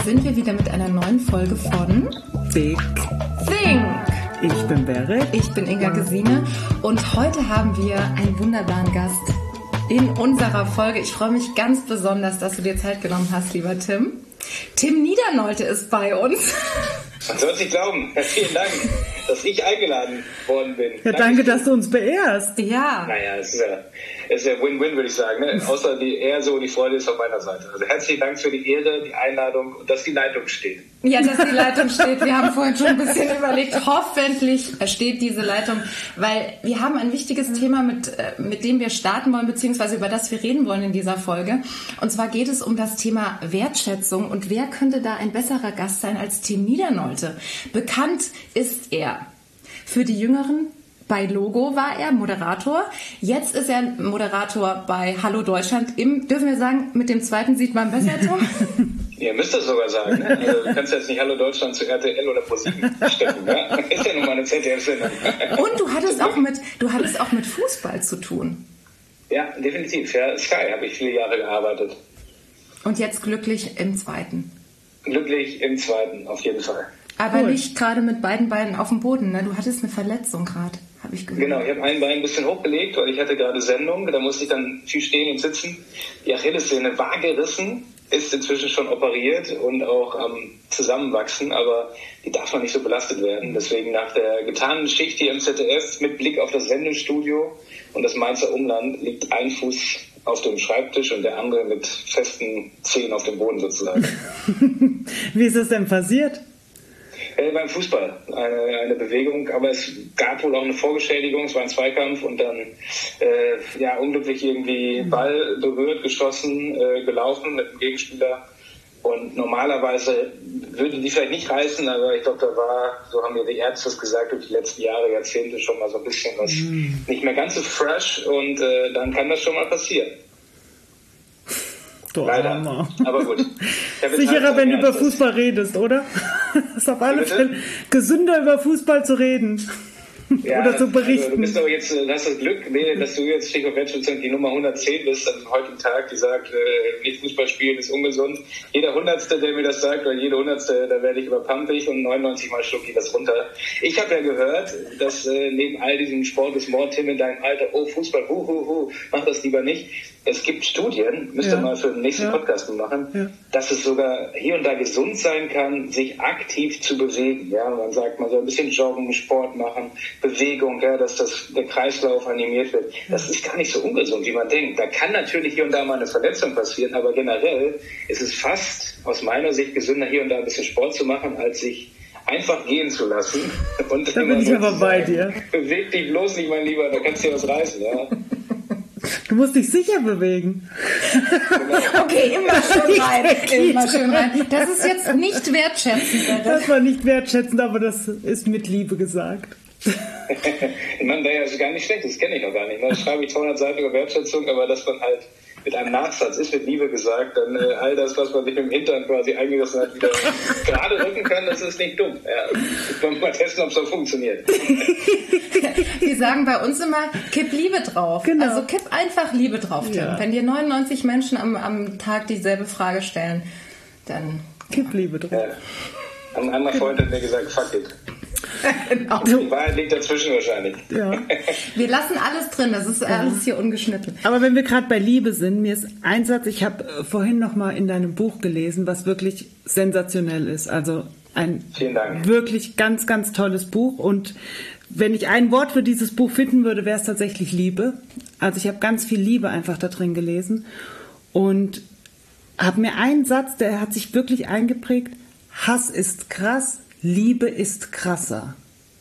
sind wir wieder mit einer neuen Folge von Big Think. Ich bin Berit. Ich bin Inga Gesine und heute haben wir einen wunderbaren Gast in unserer Folge. Ich freue mich ganz besonders, dass du dir Zeit genommen hast, lieber Tim. Tim Niedernolte ist bei uns. Man soll es nicht glauben. Vielen Dank, dass ich eingeladen worden bin. Ja, danke, dass du uns beehrst. Ja. Naja, es ist ja Win-Win, würde ich sagen. Ne? Außer die Freude ist auf meiner Seite. Also herzlichen Dank für die Ehre, die Einladung und dass die Leitung steht. Ja, dass die Leitung steht. Wir haben vorhin schon ein bisschen überlegt. Hoffentlich steht diese Leitung, weil wir haben ein wichtiges Thema, mit dem wir starten wollen, beziehungsweise über das wir reden wollen in dieser Folge. Und zwar geht es um das Thema Wertschätzung. Und wer könnte da ein besserer Gast sein als Tim Niedernolte? Bekannt ist er für die Jüngeren. Bei Logo war er Moderator. Jetzt ist er Moderator bei Hallo Deutschland. Dürfen wir sagen, mit dem zweiten sieht man besser, Tom? Ihr müsst das sogar sagen. Ne? Also, du kannst jetzt nicht Hallo Deutschland zu RTL oder ProSieben stecken. Ja? Ist ja nun mal eine ZDF-Sendung. Und du hattest auch mit Fußball zu tun. Ja, definitiv. Ja, Sky habe ich viele Jahre gearbeitet. Und jetzt glücklich im zweiten. Glücklich im zweiten, auf jeden Fall. Aber nicht gerade mit beiden Beinen auf dem Boden, ne? Du hattest eine Verletzung gerade, habe ich gehört. Genau, ich habe ein Bein ein bisschen hochgelegt, weil ich hatte gerade Sendung. Da musste ich dann viel stehen und sitzen. Die Achillessehne war gerissen, ist inzwischen schon operiert und auch am Zusammenwachsen, aber die darf noch nicht so belastet werden. Deswegen nach der getanen Schicht hier im ZDF mit Blick auf das Sendestudio und das Mainzer Umland liegt ein Fuß auf dem Schreibtisch und der andere mit festen Zehen auf dem Boden sozusagen. Wie ist es denn passiert? Beim Fußball eine Bewegung, aber es gab wohl auch eine Vorgeschädigung, es war ein Zweikampf und dann unglücklich irgendwie Ball berührt, geschossen, gelaufen mit dem Gegenspieler und normalerweise würde die vielleicht nicht reißen, aber ich glaube, da war, so haben mir die Ärzte es gesagt, durch die letzten Jahre, Jahrzehnte schon mal so ein bisschen was nicht mehr ganz so fresh und dann kann das schon mal passieren. Du Leider. Armer. Aber gut. Sicherer, wenn du über Fußball redest, oder? Ist auf alle Fälle gesünder, über Fußball zu reden. Ja, oder zu berichten. Also du bist aber jetzt, hast das Glück, dass du jetzt Stichwort Wertschätzung die Nummer 110 bist an dem heutigen Tag, die sagt, nicht Fußball spielen ist ungesund. Jeder Hundertste, der mir das sagt, oder jede Hundertste, da werde ich überpampig und 99 Mal schlucke ich das runter. Ich habe ja gehört, dass neben all diesem Sport des Mord, Tim, in deinem Alter, oh Fußball, mach das lieber nicht. Es gibt Studien, müsst ihr mal für den nächsten Podcast machen, dass es sogar hier und da gesund sein kann, sich aktiv zu bewegen. Ja, man sagt, man soll ein bisschen joggen, Sport machen, Bewegung, ja, dass der Kreislauf animiert wird. Das ist gar nicht so ungesund, wie man denkt. Da kann natürlich hier und da mal eine Verletzung passieren, aber generell ist es fast aus meiner Sicht gesünder, hier und da ein bisschen Sport zu machen, als sich einfach gehen zu lassen. Und da bin ich aber bei dir. Beweg dich bloß nicht, mein Lieber, da kannst du dir was reißen, ja. Du musst dich sicher bewegen. Okay, immer schön rein. Das ist jetzt nicht wertschätzend. Das war nicht wertschätzend, aber das ist mit Liebe gesagt. Man, das ist gar nicht schlecht, das kenne ich noch gar nicht. Da schreibe ich 200 Seiten über Wertschätzung, aber dass man halt mit einem Nachsatz ist mit Liebe gesagt, dann all das, was man sich im Hintern quasi eingerissen hat, wieder gerade rücken kann, das ist nicht dumm. Ja, wollen wir mal testen, ob es so funktioniert. Wir sagen bei uns immer, kipp Liebe drauf. Genau. Also kipp einfach Liebe drauf, Tim. Ja. Wenn dir 99 Menschen am Tag dieselbe Frage stellen, dann kipp Liebe drauf. Ja. Ein anderer Freund hat mir gesagt, fuck it. Genau. Die Wahrheit liegt dazwischen wahrscheinlich. Ja. Wir lassen alles drin, das ist alles hier ungeschnitten. Aber wenn wir gerade bei Liebe sind, mir ist ein Satz, ich habe vorhin noch mal in deinem Buch gelesen, was wirklich sensationell ist. Also ein wirklich ganz, ganz tolles Buch. Und wenn ich ein Wort für dieses Buch finden würde, wäre es tatsächlich Liebe. Also ich habe ganz viel Liebe einfach da drin gelesen und habe mir einen Satz, der hat sich wirklich eingeprägt: Hass ist krass, Liebe ist krasser.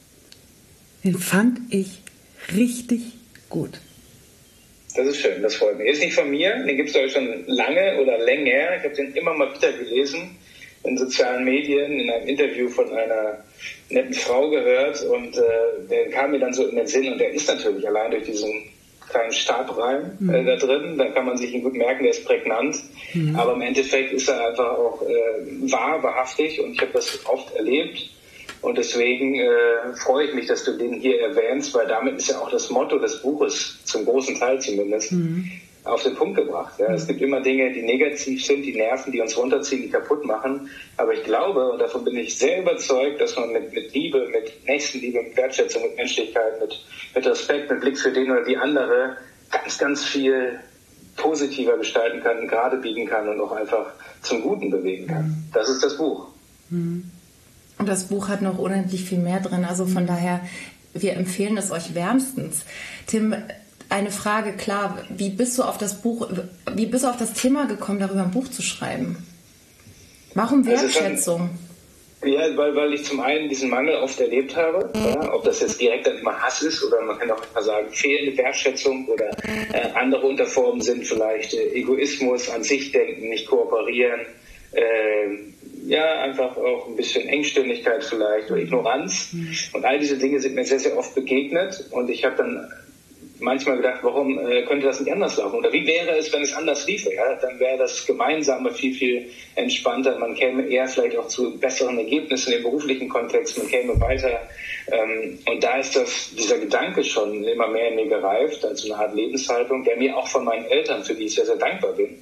Den fand ich richtig gut. Das ist schön, das freut mich. Ist nicht von mir, den gibt es glaube ich schon lange oder länger. Ich habe den immer mal wieder gelesen in sozialen Medien, in einem Interview von einer netten Frau gehört und der kam mir dann so in den Sinn und der ist natürlich allein durch diesen kleinen Stabreim da drin, da kann man sich ihn gut merken, der ist prägnant, aber im Endeffekt ist er einfach auch wahrhaftig und ich habe das oft erlebt und deswegen freue ich mich, dass du den hier erwähnst, weil damit ist ja auch das Motto des Buches, zum großen Teil zumindest, auf den Punkt gebracht. Ja. Es gibt immer Dinge, die negativ sind, die nerven, die uns runterziehen, die kaputt machen. Aber ich glaube, und davon bin ich sehr überzeugt, dass man mit Liebe, mit Nächstenliebe, mit Wertschätzung, mit Menschlichkeit, mit Respekt, mit Blick für den oder die andere ganz, ganz viel positiver gestalten kann, gerade biegen kann und auch einfach zum Guten bewegen kann. Das ist das Buch. Und das Buch hat noch unendlich viel mehr drin. Also von daher, wir empfehlen es euch wärmstens. Tim, eine Frage, klar, wie bist du auf das Thema gekommen, darüber ein Buch zu schreiben? Warum Wertschätzung? Ja, weil ich zum einen diesen Mangel oft erlebt habe, ja, ob das jetzt direkt dann immer Hass ist oder man kann auch mal sagen, fehlende Wertschätzung oder andere Unterformen sind vielleicht Egoismus, an sich denken, nicht kooperieren, einfach auch ein bisschen Engstirnigkeit vielleicht oder Ignoranz. Und all diese Dinge sind mir sehr, sehr oft begegnet und ich habe dann manchmal gedacht, warum könnte das nicht anders laufen? Oder wie wäre es, wenn es anders liefe? Ja? Dann wäre das Gemeinsame viel, viel entspannter. Man käme eher vielleicht auch zu besseren Ergebnissen im beruflichen Kontext. Man käme weiter. Und da ist dieser Gedanke schon immer mehr in mir gereift, als eine Art Lebenshaltung, der mir auch von meinen Eltern, für die ich sehr, sehr dankbar bin,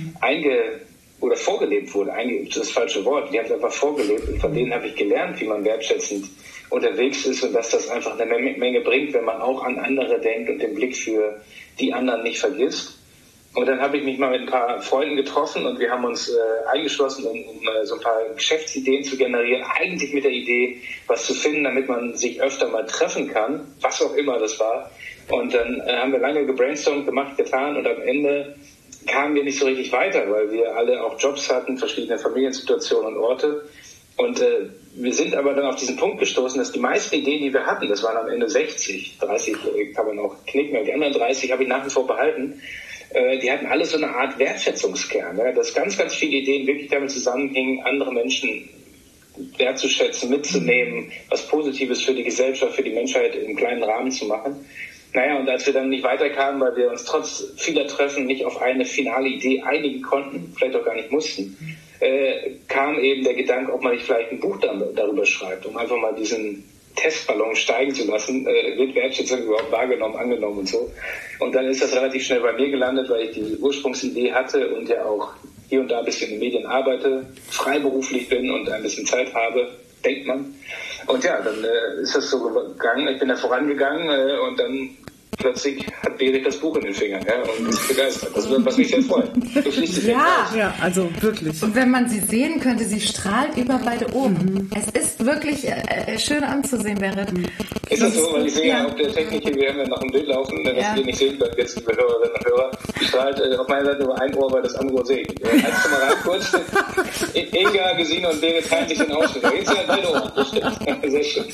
vorgelebt wurde. Das ist das falsche Wort. Die haben es einfach vorgelebt und von denen habe ich gelernt, wie man wertschätzend unterwegs ist und dass das einfach eine Menge bringt, wenn man auch an andere denkt und den Blick für die anderen nicht vergisst. Und dann habe ich mich mal mit ein paar Freunden getroffen und wir haben uns eingeschlossen, um so ein paar Geschäftsideen zu generieren, eigentlich mit der Idee, was zu finden, damit man sich öfter mal treffen kann, was auch immer das war. Und dann haben wir lange gebrainstormt, gemacht, getan und am Ende kamen wir nicht so richtig weiter, weil wir alle auch Jobs hatten, verschiedene Familiensituationen und Orte. Und wir sind aber dann auf diesen Punkt gestoßen, dass die meisten Ideen, die wir hatten, das waren am Ende 60, 30 kann man auch knicken, aber die anderen 30 habe ich nach wie vor behalten, die hatten alle so eine Art Wertschätzungskern, ja, dass ganz, ganz viele Ideen wirklich damit zusammenhingen, andere Menschen wertzuschätzen, mitzunehmen, was Positives für die Gesellschaft, für die Menschheit im kleinen Rahmen zu machen. Naja, und als wir dann nicht weiterkamen, weil wir uns trotz vieler Treffen nicht auf eine finale Idee einigen konnten, vielleicht auch gar nicht mussten, kam eben der Gedanke, ob man nicht vielleicht ein Buch darüber schreibt, um einfach mal diesen Testballon steigen zu lassen, wird Wertschätzung überhaupt wahrgenommen, angenommen und so. Und dann ist das relativ schnell bei mir gelandet, weil ich die Ursprungsidee hatte und ja auch hier und da ein bisschen in den Medien arbeite, freiberuflich bin und ein bisschen Zeit habe, denkt man. Und ja, dann ist das so gegangen, ich bin da vorangegangen und dann plötzlich hat Berit das Buch in den Fingern, ja, und ist begeistert. Das wird, was mich sehr freut. Ja, also wirklich. Und wenn man sie sehen könnte, sie strahlt über beide Ohren. Es ist wirklich schön anzusehen, Berit. Ist das so? Weil ich sehe ja auf der Technik hier, wir haben ja noch ein Bild laufen, was wir nicht sehen können, jetzt liebe Hörerinnen und Hörer, strahlt auf meiner Seite nur ein Ohr, weil das andere Ohr sehe ich. Also mal rein kurz. Inga, Gesine und Berit teilen sich den Ausschnitt. Jetzt sind beide Ohren. Das stimmt. Sehr schön.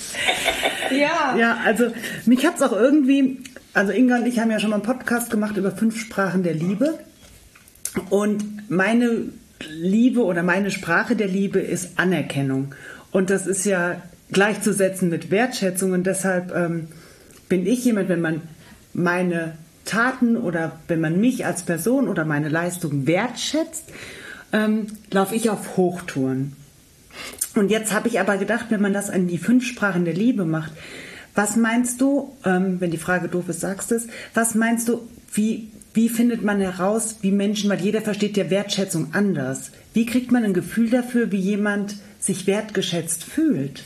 Ja, also mich hat es auch irgendwie... Also Inga und ich haben ja schon mal einen Podcast gemacht über 5 Sprachen der Liebe und meine Liebe oder meine Sprache der Liebe ist Anerkennung und das ist ja gleichzusetzen mit Wertschätzung und deshalb bin ich jemand, wenn man meine Taten oder wenn man mich als Person oder meine Leistung wertschätzt, laufe ich auf Hochtouren. Und jetzt habe ich aber gedacht, wenn man das an die 5 Sprachen der Liebe macht, was meinst du, wenn die Frage doof ist, sagst du es, was meinst du, wie findet man heraus, wie Menschen, weil jeder versteht ja Wertschätzung anders. Wie kriegt man ein Gefühl dafür, wie jemand sich wertgeschätzt fühlt?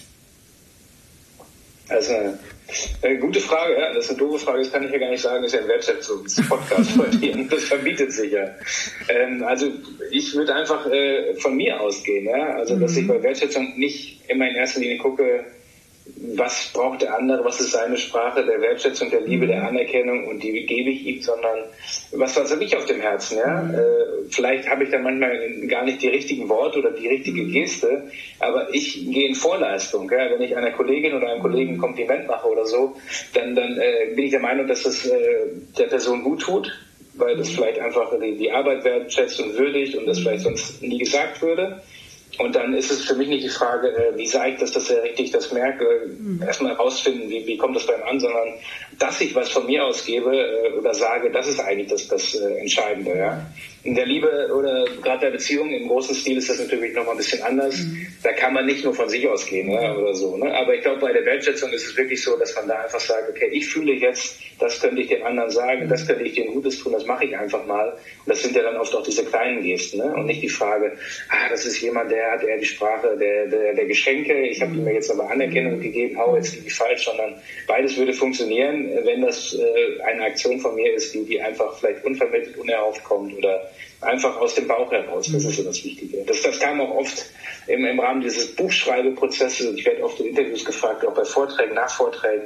Also eine gute Frage, ja. Das ist eine doofe Frage, das kann ich ja gar nicht sagen, das ist ja ein Wertschätzungspodcast von dir. Das verbietet sich ja. Also ich würde einfach von mir ausgehen, ja. Also dass ich bei Wertschätzung nicht immer in erster Linie gucke, was braucht der andere, was ist seine Sprache der Wertschätzung, der Liebe, der Anerkennung und die gebe ich ihm, sondern was habe ich auf dem Herzen, ja? Vielleicht habe ich dann manchmal gar nicht die richtigen Worte oder die richtige Geste, aber ich gehe in Vorleistung, ja? Wenn ich einer Kollegin oder einem Kollegen ein Kompliment mache oder so, dann bin ich der Meinung, dass das der Person gut tut, weil das vielleicht einfach die Arbeit wertschätzt und würdigt und das vielleicht sonst nie gesagt würde. Und dann ist es für mich nicht die Frage, wie sage ich dass er richtig das merke, erstmal herausfinden, wie kommt das beim an, sondern dass ich was von mir aus gebe oder sage, das ist eigentlich das Entscheidende. Ja? In der Liebe oder gerade der Beziehung im großen Stil ist das natürlich nochmal ein bisschen anders. Da kann man nicht nur von sich ausgehen oder so. Ne? Aber ich glaube, bei der Wertschätzung ist es wirklich so, dass man da einfach sagt, okay, ich fühle jetzt, das könnte ich dem anderen sagen, das könnte ich dem Gutes tun, das mache ich einfach mal. Und das sind ja dann oft auch diese kleinen Gesten, ne? Und nicht die Frage, das ist jemand, der hat eher die Sprache der Geschenke, ich habe ihm jetzt aber Anerkennung gegeben, jetzt liege ich falsch, sondern beides würde funktionieren, wenn das eine Aktion von mir ist, die einfach vielleicht unvermittelt, unerhofft kommt oder einfach aus dem Bauch heraus. Das ist so das Wichtige. Das kam auch oft im Rahmen dieses Buchschreibeprozesses. Ich werde oft in Interviews gefragt, auch bei Vorträgen, nach Vorträgen.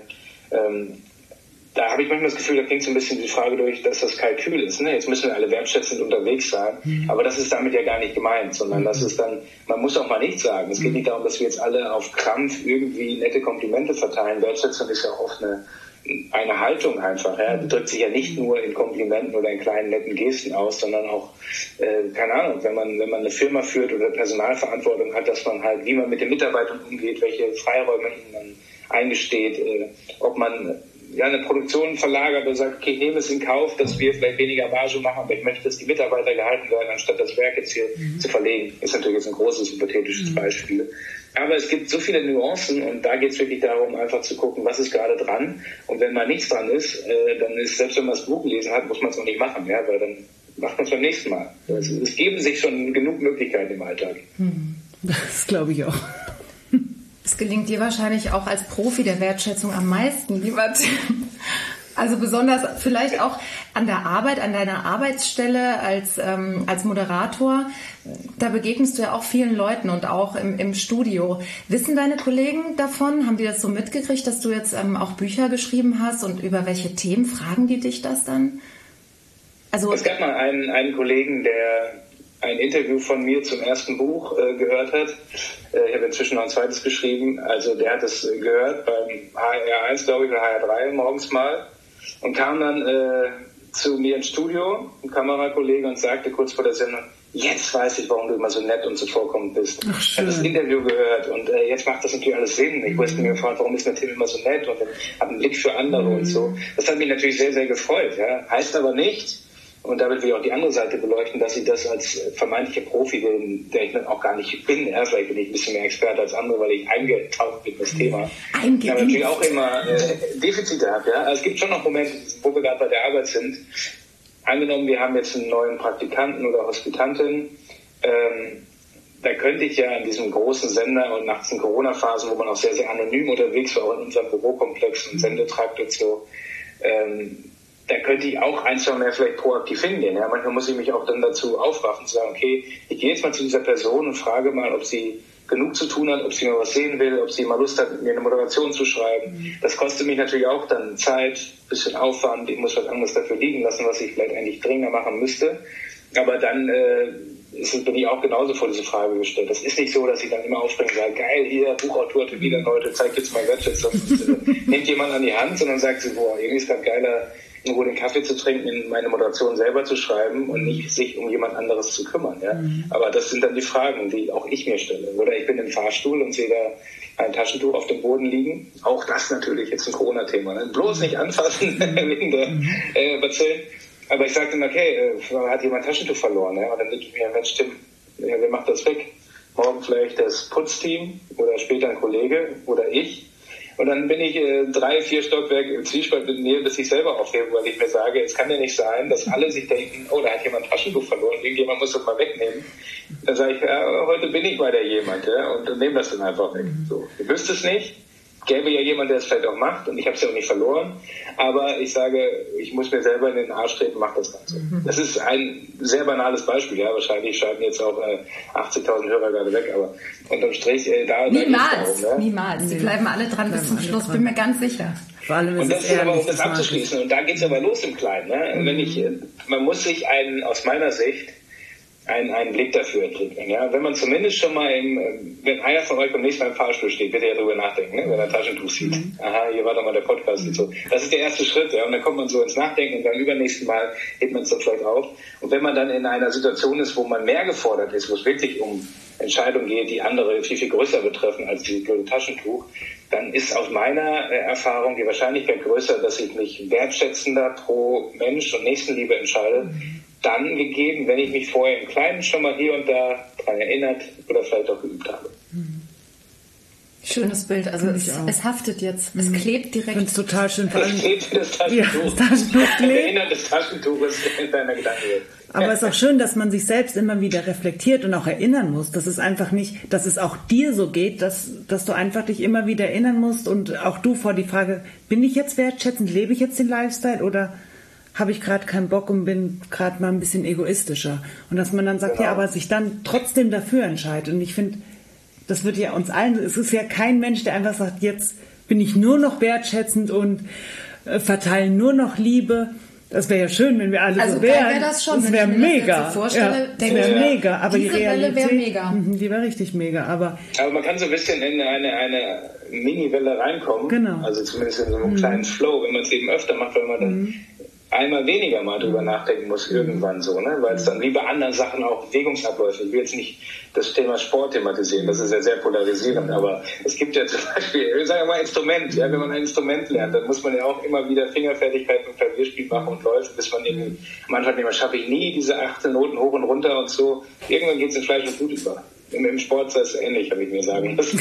Da habe ich manchmal das Gefühl, da klingt so ein bisschen die Frage durch, dass das Kalkül ist. Ne? Jetzt müssen wir alle wertschätzend unterwegs sein. Aber das ist damit ja gar nicht gemeint, sondern das ist dann, man muss auch mal nichts sagen. Es geht nicht darum, dass wir jetzt alle auf Krampf irgendwie nette Komplimente verteilen. Wertschätzung ist ja auch oft eine Haltung einfach. Ja? Die drückt sich ja nicht nur in Komplimenten oder in kleinen netten Gesten aus, sondern auch, keine Ahnung, wenn man eine Firma führt oder Personalverantwortung hat, dass man halt, wie man mit den Mitarbeitern umgeht, welche Freiräume ihnen dann eingesteht, ob man eine Produktion verlagert und sagt, okay, ich nehme es in Kauf, dass wir vielleicht weniger Marge machen, aber ich möchte, dass die Mitarbeiter gehalten werden, anstatt das Werk jetzt hier zu verlegen. Ist natürlich jetzt ein großes, hypothetisches Beispiel. Aber es gibt so viele Nuancen und da geht es wirklich darum, einfach zu gucken, was ist gerade dran. Und wenn mal nichts dran ist, dann ist, selbst wenn man das Buch gelesen hat, muss man es auch nicht machen, ja, weil dann macht man es beim nächsten Mal. Es geben sich schon genug Möglichkeiten im Alltag. Das glaube ich auch. Es gelingt dir wahrscheinlich auch als Profi der Wertschätzung am meisten, lieber Tim. Also besonders vielleicht auch an der Arbeit, an deiner Arbeitsstelle als Moderator. Da begegnest du ja auch vielen Leuten und auch im Studio. Wissen deine Kollegen davon? Haben die das so mitgekriegt, dass du jetzt auch Bücher geschrieben hast? Und über welche Themen fragen die dich das dann? Also es gab mal einen Kollegen, der ein Interview von mir zum ersten Buch gehört hat. Ich habe inzwischen noch ein zweites geschrieben. Also der hat es gehört beim HR1, glaube ich, oder HR3 morgens mal und kam dann zu mir ins Studio, ein Kamerakollege, und sagte kurz vor der Sendung, jetzt weiß ich, warum du immer so nett und zuvorkommend bist. Ich habe das Interview gehört und jetzt macht das natürlich alles Sinn. Ich wusste mir gefragt, warum ist der Tim immer so nett und hat einen Blick für andere und so. Das hat mich natürlich sehr, sehr gefreut. Ja. Heißt aber nicht, und damit will ich auch die andere Seite beleuchten, dass ich das als vermeintlicher Profi bin, der ich dann auch gar nicht bin. Ja, vielleicht bin ich ein bisschen mehr Experte als andere, weil ich eingetaucht bin in das Thema. Ich habe natürlich auch immer Defizite gehabt. Ja? Also es gibt schon noch Momente, wo wir gerade bei der Arbeit sind. Angenommen, wir haben jetzt einen neuen Praktikanten oder Hospitantin. Da könnte ich ja in diesem großen Sender und nach diesen Corona-Phasen, wo man auch sehr, sehr anonym unterwegs war, auch in unserem Bürokomplex und Sendetrakt und so, da könnte ich auch ein, zwei mehr vielleicht proaktiv hingehen. Ja? Manchmal muss ich mich auch dann dazu aufraffen, zu sagen, okay, ich gehe jetzt mal zu dieser Person und frage mal, ob sie genug zu tun hat, ob sie mal was sehen will, ob sie mal Lust hat, mir eine Moderation zu schreiben. Das kostet mich natürlich auch dann Zeit, bisschen Aufwand. Ich muss was anderes dafür liegen lassen, was ich vielleicht eigentlich dringender machen müsste. Aber dann bin ich auch genauso vor diese Frage gestellt. Das ist nicht so, dass ich dann immer aufspringe und sage, geil, hier, Buchautor hat wieder Leute, zeig jetzt mal Wertschätzung. Nimmt jemand an die Hand, sondern sagt sie, boah, irgendwie ist das geiler, in Ruhe den Kaffee zu trinken, in meine Moderation selber zu schreiben und nicht sich um jemand anderes zu kümmern. Ja? Aber das sind dann die Fragen, die auch ich mir stelle. Oder ich bin im Fahrstuhl und sehe da ein Taschentuch auf dem Boden liegen. Auch das natürlich jetzt ein Corona-Thema. Ne? Bloß nicht anfassen wegen der Bazillen. Aber ich sage dann, okay, hat jemand ein Taschentuch verloren? Ja? Und dann denke ich mir, Mensch, Tim, wer macht das weg? Morgen vielleicht das Putzteam oder später ein Kollege oder ich. Und dann bin ich 3-4 Stockwerke im Zwiespalt mit mir, bis ich selber aufhebe, weil ich mir sage, es kann ja nicht sein, dass alle sich denken, oh, da hat jemand ein Taschentuch verloren, irgendjemand muss das mal wegnehmen. Dann sage ich, ja, heute bin ich mal der jemand, ja, und nehme das dann einfach weg. So, ihr wisst es nicht, gäbe ja jemand, der es vielleicht auch macht, und ich habe es ja auch nicht verloren, aber ich sage, ich muss mir selber in den Arsch treten, mach das Ganze. Das ist ein sehr banales Beispiel, ja, wahrscheinlich schalten jetzt auch 80.000 Hörer gerade weg, aber unterm Strich, Niemals. Die bleiben alle dran bis zum Schluss, bin mir ganz sicher. Vor allem und das ist aber, um das abzuschließen, und da geht es aber los im Kleinen, ne? Man muss sich aus meiner Sicht einen Blick dafür entwickeln. Ja? Wenn man zumindest schon mal wenn einer von euch beim nächsten Mal im Fahrstuhl steht, bitte ja drüber nachdenken, ne? Wenn er ein Taschentuch sieht. Aha, hier war doch mal der Podcast und so. Das ist der erste Schritt, ja? Und dann kommt man so ins Nachdenken und beim übernächsten Mal hebt man es dann vielleicht auf. Und wenn man dann in einer Situation ist, wo man mehr gefordert ist, wo es wirklich um Entscheidungen geht, die andere viel, viel größer betreffen als dieses blöde Taschentuch, dann ist aus meiner Erfahrung die Wahrscheinlichkeit größer, dass ich mich wertschätzender pro Mensch und Nächstenliebe entscheide, dann gegeben, wenn ich mich vorher im Kleinen schon mal hier und da daran erinnert oder vielleicht auch geübt habe. Schönes Bild, also es haftet jetzt, es klebt direkt. Ich finde es total schön. Es klebt das Taschentuch. Ja, das Taschentuch klebt. Der Inhalt des Taschentuches in deiner Gedankenwelt. Aber es ist auch schön, dass man sich selbst immer wieder reflektiert und auch erinnern muss, dass es einfach nicht, dass es auch dir so geht, dass du einfach dich immer wieder erinnern musst und auch du vor die Frage, bin ich jetzt wertschätzend, lebe ich jetzt den Lifestyle oder habe ich gerade keinen Bock und bin gerade mal ein bisschen egoistischer. Und dass man dann sagt, genau. Ja, aber sich dann trotzdem dafür entscheidet. Und ich finde, das wird ja uns allen, es ist ja kein Mensch, der einfach sagt, jetzt bin ich nur noch wertschätzend und verteile nur noch Liebe. Das wäre ja schön, wenn wir alle also so wären. Wäre das schon, das wäre mega. So vorstelle, das wäre mega. Aber diese die Realität, Welle wäre mega. Die wäre richtig mega. Aber man kann so ein bisschen in eine Mini-Welle reinkommen. Genau. Also zumindest in so einem kleinen Flow, wenn man es eben öfter macht, wenn man dann einmal weniger mal drüber nachdenken muss, irgendwann so, ne? Weil es dann wie bei anderen Sachen auch Bewegungsabläufe, ich will jetzt nicht das Thema Sport thematisieren, das ist ja sehr polarisierend, aber es gibt ja zum Beispiel, sagen wir mal Instrument, ja, wenn man ein Instrument lernt, dann muss man ja auch immer wieder Fingerfertigkeit im Klavierspiel machen und läuft, bis man irgendwie, am Anfang schaffe ich nie diese 18 Noten hoch und runter und so, irgendwann geht es in Fleisch und Blut über. Im Sport ist das ähnlich, habe ich mir sagen lassen.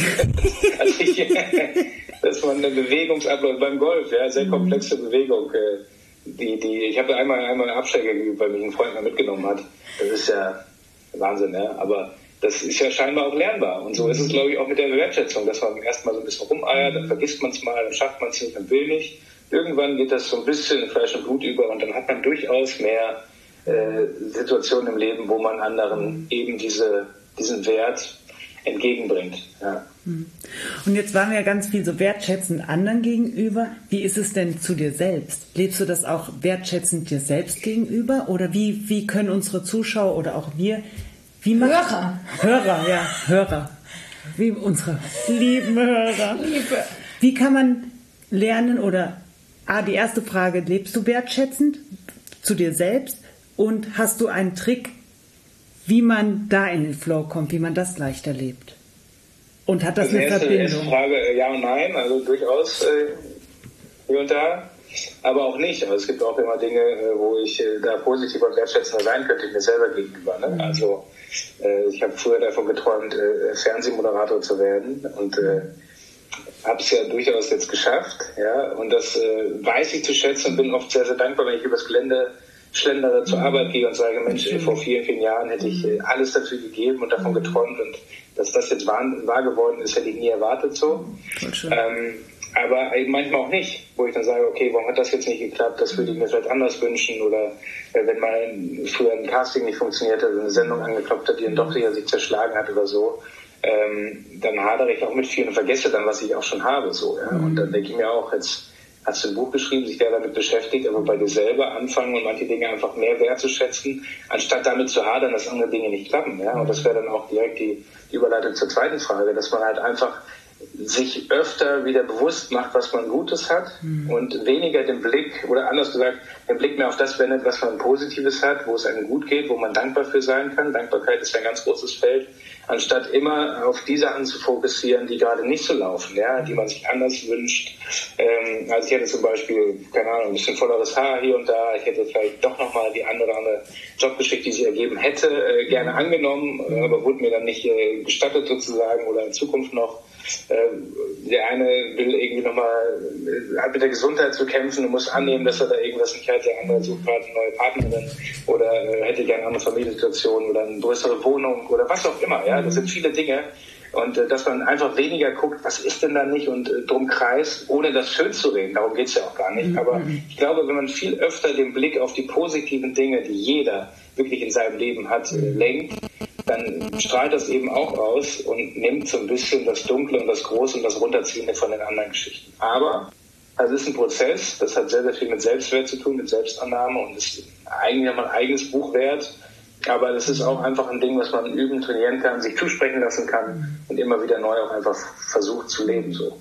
Dass man eine Bewegungsabläufe beim Golf, ja, sehr komplexe Bewegung, ich habe einmal Abschläge geübt, weil mich ein Freund mal mitgenommen hat. Das ist ja Wahnsinn, ja. Aber das ist ja scheinbar auch lernbar. Und so ist es, glaube ich, auch mit der Wertschätzung, dass man erstmal so ein bisschen rumeiert, dann vergisst man es mal, dann schafft man es nicht, dann will nicht. Irgendwann geht das so ein bisschen in Fleisch und Blut über und dann hat man durchaus mehr Situationen im Leben, wo man anderen eben diesen Wert entgegenbringt. Ja. Und jetzt waren wir ja ganz viel so wertschätzend anderen gegenüber. Wie ist es denn zu dir selbst? Lebst du das auch wertschätzend dir selbst gegenüber? Oder wie können unsere Zuschauer oder auch wir... Hörer. Wie unsere lieben Hörer. Liebe. Wie kann man lernen oder... die erste Frage, lebst du wertschätzend zu dir selbst? Und hast du einen Trick, wie man da in den Flow kommt, wie man das leichter lebt? Und hat das eine Verbindung? Erste Frage, ja und nein, also durchaus hier und da, aber auch nicht. Also es gibt auch immer Dinge, wo ich da positiver und wertschätzender sein könnte, mir selber gegenüber. Ne? Also ich habe früher davon geträumt, Fernsehmoderator zu werden und habe es ja durchaus jetzt geschafft. Ja? Und das weiß ich zu schätzen und bin oft sehr, sehr dankbar, wenn ich übers Gelände schlendere, zur Arbeit gehe und sage, Mensch, vor vielen, vielen Jahren hätte ich alles dafür gegeben und davon geträumt und dass das jetzt wahr geworden ist, hätte ich nie erwartet so. Aber eben manchmal auch nicht, wo ich dann sage, okay, warum hat das jetzt nicht geklappt, das würde ich mir vielleicht anders wünschen oder wenn mal früher ein Casting nicht funktioniert hat, eine Sendung angeklopft hat, die dann doch sich zerschlagen hat oder so, dann hadere ich auch mit viel und vergesse dann, was ich auch schon habe. So, ja? Und dann denke ich mir auch, jetzt hast du ein Buch geschrieben, sich der damit beschäftigt, aber bei dir selber anfangen und manche Dinge einfach mehr wertzuschätzen, anstatt damit zu hadern, dass andere Dinge nicht klappen. Ja? Und das wäre dann auch direkt die Überleitung zur zweiten Frage, dass man halt einfach sich öfter wieder bewusst macht, was man Gutes hat und weniger den Blick, oder anders gesagt, den Blick mehr auf das wendet, was man Positives hat, wo es einem gut geht, wo man dankbar für sein kann. Dankbarkeit ist ein ganz großes Feld, anstatt immer auf die Sachen zu fokussieren, die gerade nicht so laufen, ja, die man sich anders wünscht. Also ich hätte zum Beispiel, keine Ahnung, ein bisschen volleres Haar hier und da, ich hätte vielleicht doch nochmal die eine oder andere Jobgeschichte, die sich ergeben hätte, gerne angenommen, aber wurde mir dann nicht gestattet sozusagen oder in Zukunft noch. Der eine will irgendwie nochmal, hat mit der Gesundheit zu kämpfen und muss annehmen, dass er da irgendwas nicht hat. Der andere sucht gerade eine neue Partnerin oder hätte gerne eine andere Familiensituation oder eine größere Wohnung oder was auch immer. Ja, das sind viele Dinge. Und dass man einfach weniger guckt, was ist denn da nicht und drum kreist, ohne das schön zu reden. Darum geht's ja auch gar nicht. Aber ich glaube, wenn man viel öfter den Blick auf die positiven Dinge, die jeder wirklich in seinem Leben hat, lenkt, dann strahlt das eben auch aus und nimmt so ein bisschen das Dunkle und das Große und das Runterziehende von den anderen Geschichten. Aber das ist ein Prozess, das hat sehr, sehr viel mit Selbstwert zu tun, mit Selbstannahme und ist eigentlich nochmal ein eigenes Buch wert. Aber das ist auch einfach ein Ding, was man üben, trainieren kann, sich zusprechen lassen kann und immer wieder neu auch einfach versucht zu leben. So.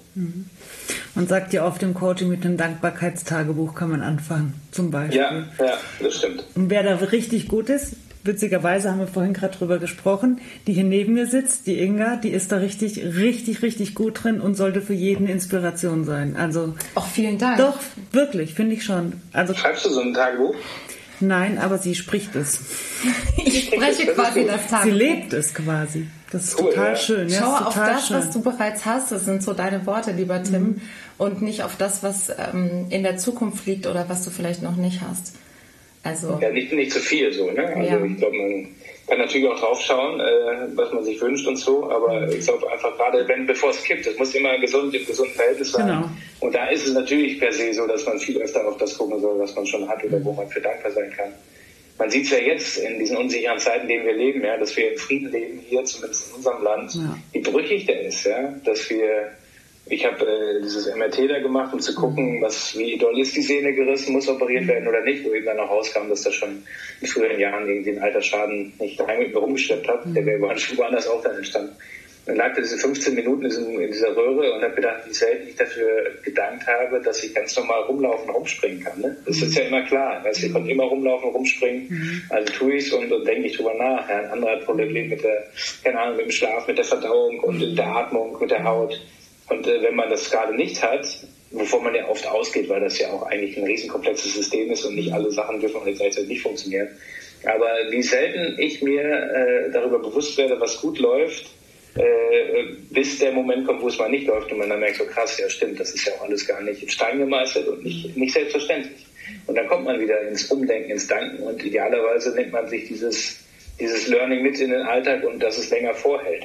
Man sagt ja oft im Coaching, mit einem Dankbarkeitstagebuch kann man anfangen, zum Beispiel. Ja, das stimmt. Und wer da richtig gut ist, witzigerweise haben wir vorhin gerade drüber gesprochen, die hier neben mir sitzt, die Inga, die ist da richtig, richtig, richtig gut drin und sollte für jeden Inspiration sein. Also auch vielen Dank. Doch, wirklich, finde ich schon. Also, schreibst du so ein Tagebuch? Nein, aber sie spricht es. Ich spreche quasi das Tagebuch. Sie lebt es quasi. Das ist cool, total schön. Schau auf das, was du bereits hast. Das sind so deine Worte, lieber Tim. Und nicht auf das, was in der Zukunft liegt oder was du vielleicht noch nicht hast. Also ja, nicht zu viel so, ne? Also ich glaube, man kann natürlich auch drauf schauen, was man sich wünscht und so, aber ich glaube einfach gerade, bevor es kippt, es muss immer im gesunden Verhältnis sein. Genau. Und da ist es natürlich per se so, dass man viel öfter auf das gucken soll, was man schon hat oder wo man für dankbar sein kann. Man sieht es ja jetzt in diesen unsicheren Zeiten, in denen wir leben, ja, dass wir in Frieden leben, hier zumindest in unserem Land, wie brüchig der ist, ja, dass ich habe dieses MRT da gemacht, um zu gucken, wie doll ist die Sehne gerissen, muss operiert werden oder nicht, wo eben dann noch rauskam, dass das schon in früheren Jahren irgendwie einen Altersschaden nicht daheim mit mir rumgeschleppt hat, der wäre woanders auch dann entstanden. Dann lag da diese 15 Minuten in dieser Röhre und habe gedacht, wie selten ich dafür gedankt habe, dass ich ganz normal rumlaufen, rumspringen kann. Ne? Das ist ja immer klar. Weißt, ich konnte immer rumlaufen, rumspringen. Also tue ich es und denke ich drüber nach. Ja, ein anderer hat Probleme mit dem Schlaf, mit der Verdauung und mit der Atmung, mit der Haut. Und wenn man das gerade nicht hat, wovon man ja oft ausgeht, weil das ja auch eigentlich ein riesenkomplexes System ist und nicht alle Sachen dürfen gleichzeitig nicht funktionieren. Aber wie selten ich mir darüber bewusst werde, was gut läuft, bis der Moment kommt, wo es mal nicht läuft und man dann merkt, so krass, ja stimmt, das ist ja auch alles gar nicht in Stein gemeißelt und nicht selbstverständlich. Und dann kommt man wieder ins Umdenken, ins Danken und idealerweise nimmt man sich dieses Learning mit in den Alltag und dass es länger vorhält.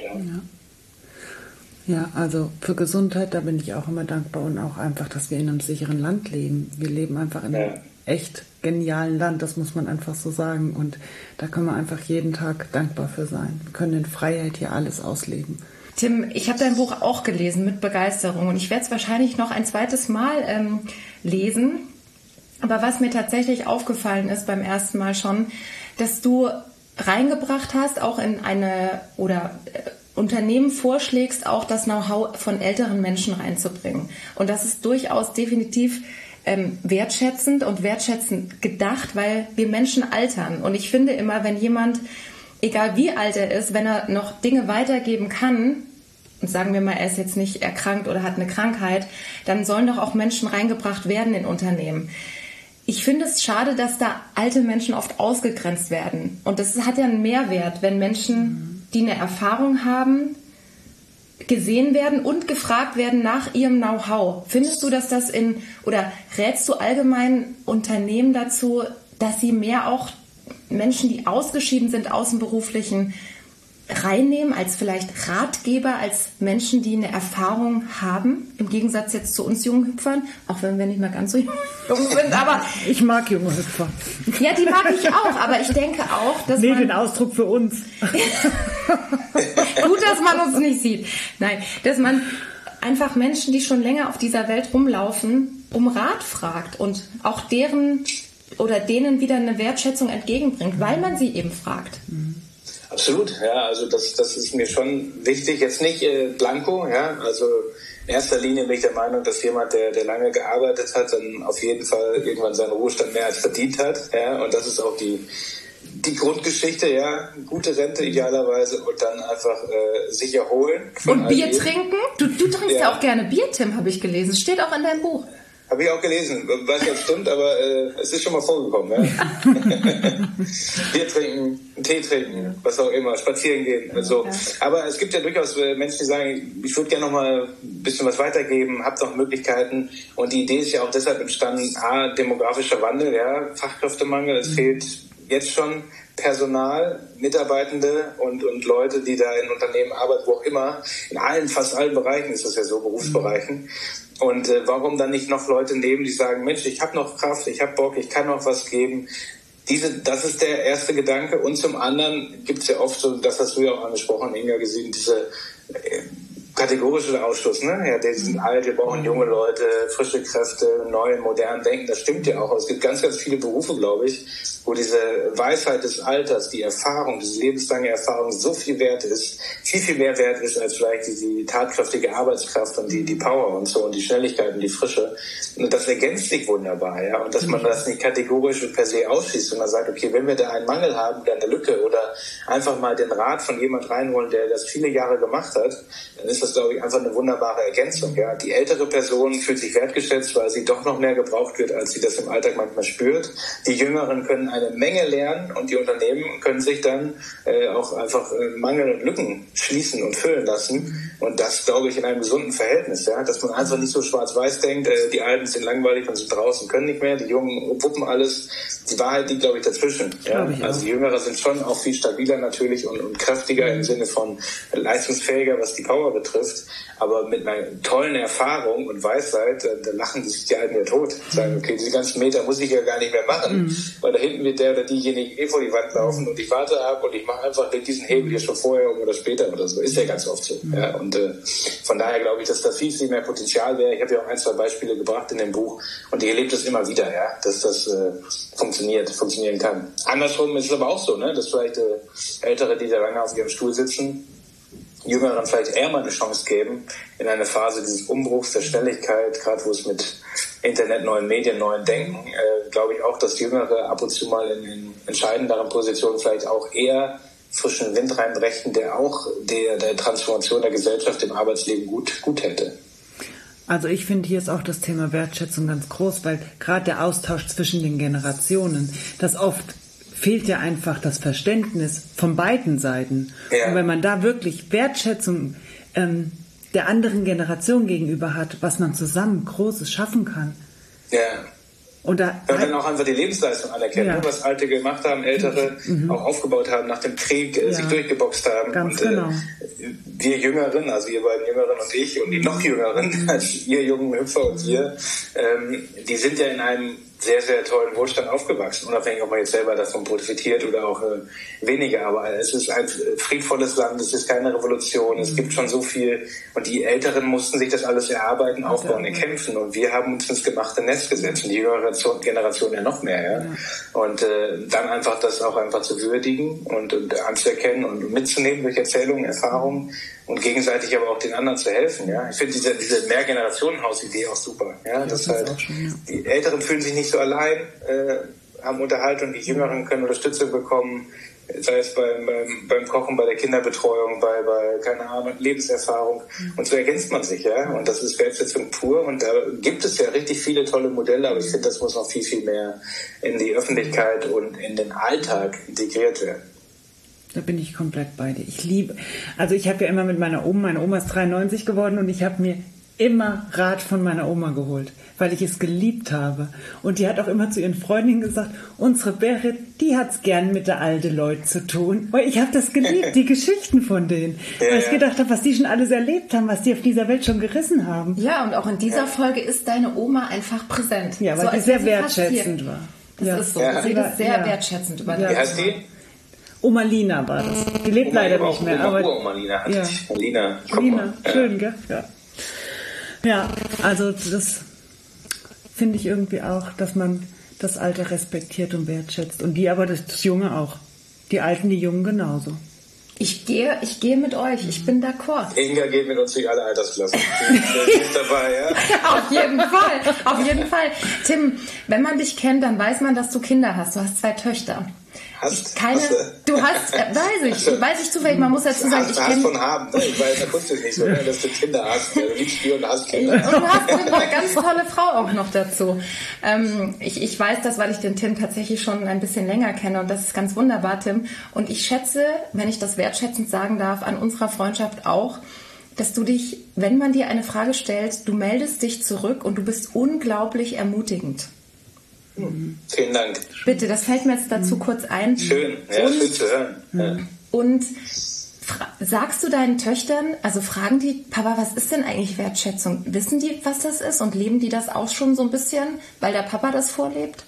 Ja, also für Gesundheit, da bin ich auch immer dankbar und auch einfach, dass wir in einem sicheren Land leben. Wir leben einfach in einem echt genialen Land, das muss man einfach so sagen. Und da können wir einfach jeden Tag dankbar für sein. Wir können in Freiheit hier alles ausleben. Tim, ich habe dein Buch auch gelesen mit Begeisterung und ich werde es wahrscheinlich noch ein zweites Mal lesen. Aber was mir tatsächlich aufgefallen ist beim ersten Mal schon, dass du reingebracht hast, auch in Unternehmen vorschlägst, auch das Know-how von älteren Menschen reinzubringen. Und das ist durchaus definitiv wertschätzend und wertschätzend gedacht, weil wir Menschen altern. Und ich finde immer, wenn jemand, egal wie alt er ist, wenn er noch Dinge weitergeben kann, und sagen wir mal, er ist jetzt nicht erkrankt oder hat eine Krankheit, dann sollen doch auch Menschen reingebracht werden in Unternehmen. Ich finde es schade, dass da alte Menschen oft ausgegrenzt werden. Und das hat ja einen Mehrwert, wenn Menschen, die eine Erfahrung haben, gesehen werden und gefragt werden nach ihrem Know-how. Findest du, dass das oder rätst du allgemein Unternehmen dazu, dass sie mehr auch Menschen, die ausgeschieden sind aus dem Beruflichen, reinnehmen als vielleicht Ratgeber, als Menschen, die eine Erfahrung haben, im Gegensatz jetzt zu uns jungen Hüpfern, auch wenn wir nicht mehr ganz so jung sind, aber... Ich mag junge Hüpfer. Ja, die mag ich auch, aber ich denke auch, dass den Ausdruck für uns. Gut, dass man uns nicht sieht. Nein, dass man einfach Menschen, die schon länger auf dieser Welt rumlaufen, um Rat fragt und auch denen wieder eine Wertschätzung entgegenbringt, weil man sie eben fragt. Absolut, ja, also das ist mir schon wichtig, jetzt nicht blanko, ja, also in erster Linie bin ich der Meinung, dass jemand, der lange gearbeitet hat, dann auf jeden Fall irgendwann seinen Ruhestand mehr als verdient hat, ja, und das ist auch die Grundgeschichte, ja, gute Rente idealerweise und dann einfach sich erholen. Und Bier trinken? Du trinkst ja auch gerne Bier, Tim, habe ich gelesen, steht auch in deinem Buch. Habe ich auch gelesen. Weiß nicht, ob es stimmt, aber es ist schon mal vorgekommen. Ja? Bier trinken, Tee trinken, was auch immer, spazieren gehen. Also. Aber es gibt ja durchaus Menschen, die sagen, ich würde gerne noch mal ein bisschen was weitergeben, habe noch Möglichkeiten. Und die Idee ist ja auch deshalb entstanden, demografischer Wandel, ja, Fachkräftemangel, es fehlt jetzt schon Personal, Mitarbeitende und Leute, die da in Unternehmen arbeiten, wo auch immer, fast allen Bereichen ist das ja so, Berufsbereichen. Und warum dann nicht noch Leute nehmen, die sagen, Mensch, ich habe noch Kraft, ich habe Bock, ich kann noch was geben. Das ist der erste Gedanke. Und zum anderen gibt es ja oft so, das hast du ja auch angesprochen, Inga, gesehen, diese kategorische Ausschluss, ne? Ja, die sind alt, wir brauchen junge Leute, frische Kräfte, neue, modernen Denken. Das stimmt ja auch. Aber es gibt ganz, ganz viele Berufe, glaube ich, wo diese Weisheit des Alters, die Erfahrung, diese lebenslange Erfahrung so viel wert ist, viel, viel mehr wert ist als vielleicht die tatkräftige Arbeitskraft und die Power und so und die Schnelligkeit und die Frische. Und das ergänzt sich wunderbar, ja. Und dass man das nicht kategorisch per se ausschließt, sondern sagt, okay, wenn wir da einen Mangel haben oder eine Lücke oder einfach mal den Rat von jemand reinholen, der das viele Jahre gemacht hat, dann ist das, glaube ich, einfach eine wunderbare Ergänzung. Ja? Die ältere Person fühlt sich wertgeschätzt, weil sie doch noch mehr gebraucht wird, als sie das im Alltag manchmal spürt. Die Jüngeren können eine Menge lernen und die Unternehmen können sich dann auch einfach Mangel und Lücken schließen und füllen lassen. Und das, glaube ich, in einem gesunden Verhältnis. Ja? Dass man einfach nicht so schwarz-weiß denkt, die Alten sind langweilig und sind draußen, können nicht mehr, die Jungen wuppen alles. Die Wahrheit liegt, glaube ich, dazwischen. Ja? Also die Jüngere sind schon auch viel stabiler natürlich und kräftiger im Sinne von leistungsfähiger, was die Power betrifft. Aber mit einer tollen Erfahrung und Weisheit, da lachen sich die Alten ja tot. Sagen, okay, diese ganzen Meter muss ich ja gar nicht mehr machen, weil da hinten wird der oder diejenige vor die Wand laufen und ich warte ab und ich mache einfach diesen Hebel hier schon vorher oder später oder so. Ist ja ganz oft so. Ja? Und von daher glaube ich, dass da viel, viel mehr Potenzial wäre. Ich habe ja auch 1, 2 Beispiele gebracht in dem Buch und ihr erlebt es immer wieder, ja, dass das funktionieren kann. Andersrum ist es aber auch so, ne, dass vielleicht Ältere, die da lange auf ihrem Stuhl sitzen, Jüngeren vielleicht eher mal eine Chance geben, in einer Phase dieses Umbruchs, der Schnelligkeit, gerade wo es mit Internet, neuen Medien, neuen Denken, glaube ich auch, dass Jüngere ab und zu mal in entscheidenderen Positionen vielleicht auch eher frischen Wind reinbrechen, der auch der Transformation der Gesellschaft im Arbeitsleben gut hätte. Also ich finde, hier ist auch das Thema Wertschätzung ganz groß, weil gerade der Austausch zwischen den Generationen, das oft fehlt ja einfach das Verständnis von beiden Seiten. Ja. Und wenn man da wirklich Wertschätzung der anderen Generation gegenüber hat, was man zusammen Großes schaffen kann. Ja. Und dann auch einfach die Lebensleistung anerkennen, was Alte gemacht haben, Ältere auch aufgebaut haben, nach dem Krieg sich durchgeboxt haben. Ganz genau. Wir Jüngeren, also ihr beiden Jüngeren und ich und die noch Jüngeren, als ihr jungen Hüpfer und ihr, die sind ja in einem sehr, sehr tollen Wohlstand aufgewachsen, unabhängig, ob man jetzt selber davon profitiert oder auch weniger. Aber es ist ein friedvolles Land, es ist keine Revolution, es gibt schon so viel. Und die Älteren mussten sich das alles erarbeiten, aufbauen, erkämpfen. Und wir haben uns ins gemachte Nest gesetzt und die jüngere Generation ja noch mehr. Ja? Und dann einfach das auch einfach zu würdigen und anzuerkennen und mitzunehmen durch Erzählungen, Erfahrungen. Und gegenseitig aber auch den anderen zu helfen. Ja? Ich finde diese Mehrgenerationenhausidee auch super. Ja? Das halt, die Älteren fühlen sich nicht so allein, haben Unterhaltung, die Jüngeren können Unterstützung bekommen, sei es beim Kochen, bei der Kinderbetreuung, bei keine Ahnung, Lebenserfahrung. Und so ergänzt man sich, ja. Und das ist Wertschätzung pur. Und da gibt es ja richtig viele tolle Modelle, aber ich finde, das muss noch viel, viel mehr in die Öffentlichkeit und in den Alltag integriert werden. Da bin ich komplett bei dir. Ich habe ja immer mit meiner Oma ist 93 geworden und ich habe mir immer Rat von meiner Oma geholt, weil ich es geliebt habe. Und die hat auch immer zu ihren Freundinnen gesagt, unsere Berit, die hat's gern mit der alten Leute zu tun. Weil ich habe das geliebt, die Geschichten von denen. Weil ich gedacht habe, was die schon alles erlebt haben, was die auf dieser Welt schon gerissen haben. Ja, und auch in dieser Folge ist deine Oma einfach präsent. Ja, weil sie sehr wertschätzend war. Das ist so. Sie ist sehr wertschätzend über die. Wie heißt die? Oma Lina war das. Die lebt leider nicht mehr. Aber Oma Lina. Lina, schön, gell? Ja, also das finde ich irgendwie auch, dass man das Alte respektiert und wertschätzt. Und die aber das Junge auch. Die Alten, die Jungen genauso. Ich gehe mit euch. Ich bin d'accord. Inga geht mit uns durch alle Altersklassen. Die ist dabei, ja? Auf jeden Fall. Tim, wenn man dich kennt, dann weiß man, dass du Kinder hast. Du hast 2 Töchter. Weiß ich zufällig, man muss dazu sagen, ich kenne... von haben, ne? Weil da kommst du nicht so, dass du Kinder hast. Du liebst die und hast Kinder. Und du hast eine ganz tolle Frau auch noch dazu. Ich weiß das, weil ich den Tim tatsächlich schon ein bisschen länger kenne und das ist ganz wunderbar, Tim. Und ich schätze, wenn ich das wertschätzend sagen darf, an unserer Freundschaft auch, dass du dich, wenn man dir eine Frage stellt, du meldest dich zurück und du bist unglaublich ermutigend. Vielen Dank. Bitte, das fällt mir jetzt dazu kurz ein. Schön, schön zu hören. Ja. Und sagst du deinen Töchtern, also fragen die, Papa, was ist denn eigentlich Wertschätzung? Wissen die, was das ist und leben die das auch schon so ein bisschen, weil der Papa das vorlebt?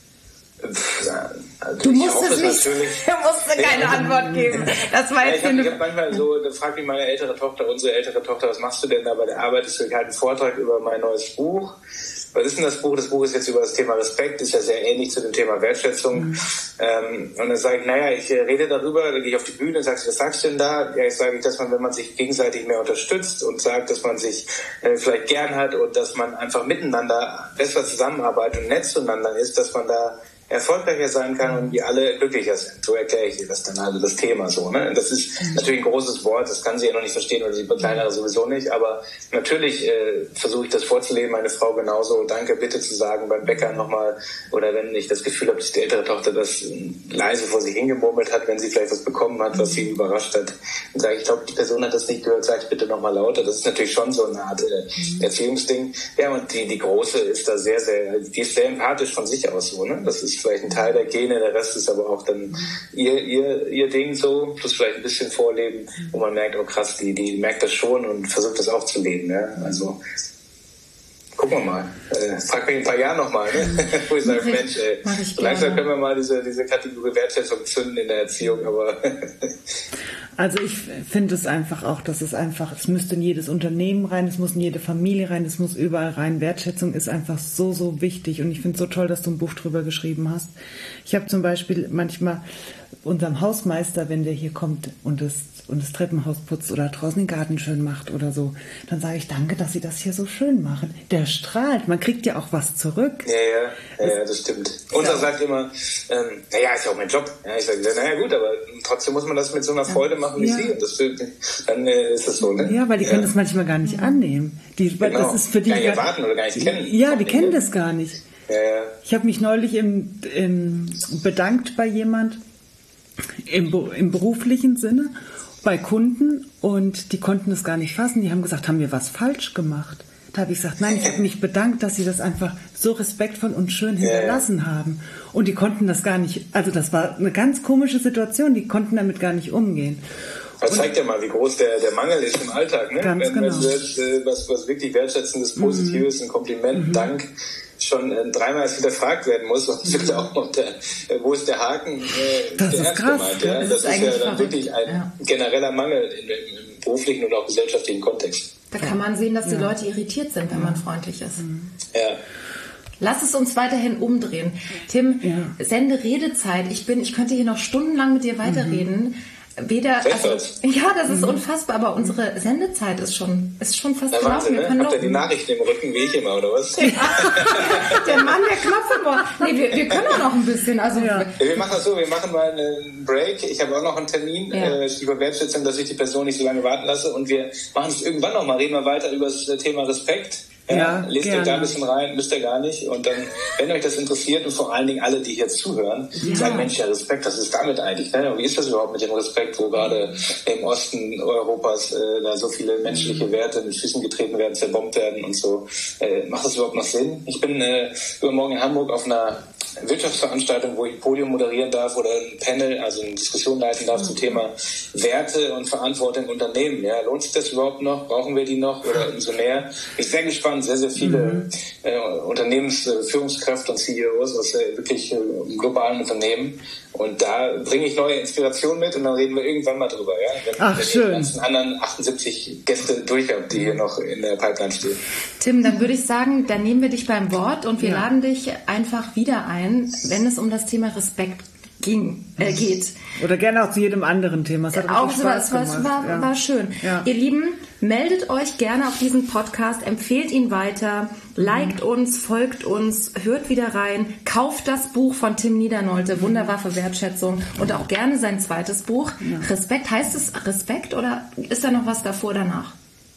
Also du musst keine Antwort geben. Das war jetzt ich habe manchmal so, da fragt mich meine unsere ältere Tochter, was machst du denn da bei der Arbeit? Ich halte einen Vortrag über mein neues Buch. Was ist denn das Buch? Das Buch ist jetzt über das Thema Respekt, ist ja sehr ähnlich zu dem Thema Wertschätzung. Und dann sage ich, ich rede darüber, dann gehe ich auf die Bühne und sage, was sagst du denn da? Ja, ich sage, dass man, wenn man sich gegenseitig mehr unterstützt und sagt, dass man sich vielleicht gern hat und dass man einfach miteinander besser zusammenarbeitet und nett zueinander ist, dass man da erfolgreicher sein kann und wir alle glücklicher sind. So erkläre ich dir das dann, also das Thema so. Ne? Das ist natürlich ein großes Wort, das kann sie ja noch nicht verstehen oder die kleinere sowieso nicht, aber natürlich versuche ich das vorzuleben, meine Frau genauso, danke bitte zu sagen beim Bäcker nochmal, oder wenn ich das Gefühl habe, dass die ältere Tochter das leise vor sich hingemurmelt hat, wenn sie vielleicht was bekommen hat, was sie überrascht hat, dann sage ich, glaube, die Person hat das nicht gehört, sag bitte nochmal lauter. Das ist natürlich schon so eine Art Erziehungsding. Ja, und die Große ist da sehr, sehr, die ist sehr empathisch von sich aus so, ne? Das ist vielleicht ein Teil der Gene, der Rest ist aber auch dann ihr Ding so, plus vielleicht ein bisschen Vorleben, wo man merkt, oh krass, die merkt das schon und versucht das auch zu leben, ja? Also gucken wir mal. Frag mich in ein paar Jahren nochmal, ne? Wo ich sage, Mensch, langsam können wir mal diese Kategorie Wertschätzung zünden in der Erziehung, aber also ich finde es einfach auch, dass es müsste in jedes Unternehmen rein, es muss in jede Familie rein, es muss überall rein. Wertschätzung ist einfach so, so wichtig und ich finde es so toll, dass du ein Buch drüber geschrieben hast. Ich habe zum Beispiel manchmal unserem Hausmeister, wenn der hier kommt und das Treppenhaus putzt oder draußen den Garten schön macht oder so, dann sage ich, danke, dass Sie das hier so schön machen. Der strahlt, man kriegt ja auch was zurück. Ja, das stimmt. Unser sagt immer, ist ja auch mein Job. Ja, ich sage, gut, aber trotzdem muss man das mit so einer Freude machen wie Sie. Und dann ist das so, ne? Ja, weil die können das manchmal gar nicht annehmen. Das ist für die gar nicht erwarten oder gar nicht kennen. Ja, die kennen das gar nicht. Ja. Ich habe mich neulich bedankt bei jemand im beruflichen Sinne, bei Kunden, und die konnten es gar nicht fassen. Die haben gesagt, haben wir was falsch gemacht? Da habe ich gesagt, nein, ich habe mich bedankt, dass sie das einfach so respektvoll und schön hinterlassen haben. Und die konnten das gar nicht, also das war eine ganz komische Situation, die konnten damit gar nicht umgehen. Das zeigt ja mal, wie groß der Mangel ist im Alltag. Ne? Ganz genau. Wenn was wirklich Wertschätzendes, Positives, ein Kompliment, Dank, schon dreimal hinterfragt werden muss, und wird auch noch wo ist der Haken, das der ist ernst krass. gemeint. Ja? Das ist ja dann verrückt. Wirklich ein genereller Mangel im beruflichen und auch gesellschaftlichen Kontext. Da kann man sehen, dass die Leute irritiert sind, wenn man freundlich ist. Ja. Lass es uns weiterhin umdrehen. Tim, Senderedezeit. Ich könnte hier noch stundenlang mit dir weiterreden. Das ist unfassbar, aber unsere Sendezeit ist schon fast gelaufen. Ne? Habt ihr die Nachrichten im Rücken, wie ich immer, oder was? Der Mann, der Knopf im Ohr. Nee, wir können auch noch ein bisschen. Also wir machen das so, wir machen mal einen Break. Ich habe auch noch einen Termin, Stichwort Wertschätzung, dass ich die Person nicht so lange warten lasse. Und wir machen es irgendwann noch mal, reden wir weiter über das Thema Respekt. Lest euch da ein bisschen rein, müsst ihr gar nicht. Und dann, wenn euch das interessiert, und vor allen Dingen alle, die hier zuhören, sagen, Mensch, Respekt, was ist damit eigentlich? Ne? Wie ist das überhaupt mit dem Respekt, wo gerade im Osten Europas da so viele menschliche Werte mit Füßen getreten werden, zerbombt werden und so? Macht das überhaupt noch Sinn? Ich bin übermorgen in Hamburg auf einer Wirtschaftsveranstaltung, wo ich ein Podium moderieren darf oder ein Panel, also eine Diskussion leiten darf zum Thema Werte und Verantwortung im Unternehmen. Ja, lohnt sich das überhaupt noch? Brauchen wir die noch oder umso mehr? Ich bin sehr gespannt. Sehr, sehr viele Unternehmensführungskräfte und CEOs aus wirklich globalen Unternehmen. Und da bringe ich neue Inspirationen mit und dann reden wir irgendwann mal drüber. Ja? Wenn ich die ganzen anderen 78 Gäste durch habe, die hier noch in der Pipeline stehen. Tim, dann würde ich sagen, dann nehmen wir dich beim Wort und wir laden dich einfach wieder ein, wenn es um das Thema Respekt geht. Oder gerne auch zu jedem anderen Thema. Es hat auch Spaß gemacht. War schön. Ja. Ihr Lieben, meldet euch gerne auf diesen Podcast, empfehlt ihn weiter, liked uns, folgt uns, hört wieder rein, kauft das Buch von Tim Niedernolte, Wunderwaffe Wertschätzung, und auch gerne sein zweites Buch. Respekt, heißt es Respekt oder ist da noch was davor, danach?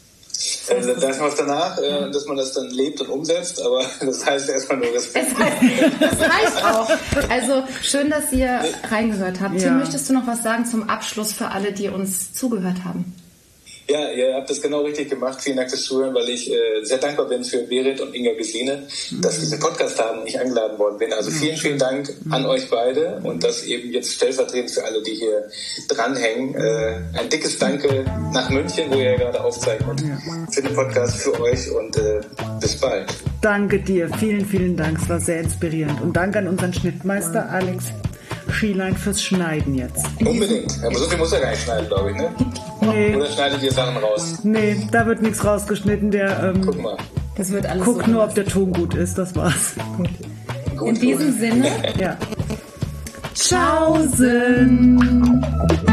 Da ist noch was danach, dass man das dann lebt und umsetzt, aber das heißt erstmal nur Respekt. Das reicht auch. Also schön, dass ihr reingehört habt. Tim, möchtest du noch was sagen zum Abschluss für alle, die uns zugehört haben? Ja, ihr habt das genau richtig gemacht. Vielen Dank fürs Zuhören, weil ich sehr dankbar bin für Berit und Inga Gesine, dass sie diesen Podcast haben und ich eingeladen worden bin. Also vielen, vielen Dank an euch beide und das eben jetzt stellvertretend für alle, die hier dranhängen. Ein dickes Danke nach München, wo ihr ja gerade aufzeichnet, für den Podcast, für euch und bis bald. Danke dir. Vielen, vielen Dank. Es war sehr inspirierend. Und danke an unseren Schnittmeister Alex Schielein fürs Schneiden jetzt. Unbedingt. Aber so viel muss er gar nicht schneiden, glaube ich, ne? Nee. Oder schneidet ihr Sachen raus? Nee, da wird nichts rausgeschnitten. Guck mal. Das wird alles guckt nur, ob der Ton gut ist. Das war's. Gut. In diesem Sinne. Tschaußen.